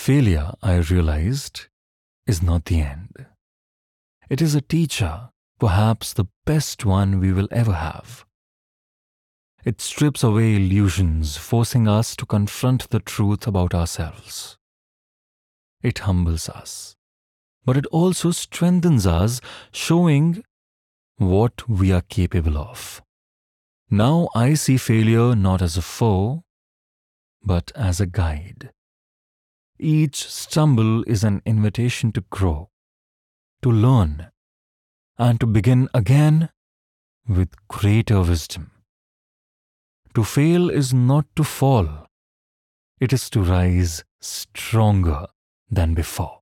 Failure, I realized, is not the end. It is a teacher, perhaps the best one we will ever have. It strips away illusions, forcing us to confront the truth about ourselves. It humbles us, but it also strengthens us, showing what we are capable of. Now I see failure not as a foe, but as a guide. Each stumble is an invitation to grow, to learn, and to begin again with greater wisdom. To fail is not to fall. It is to rise stronger than before.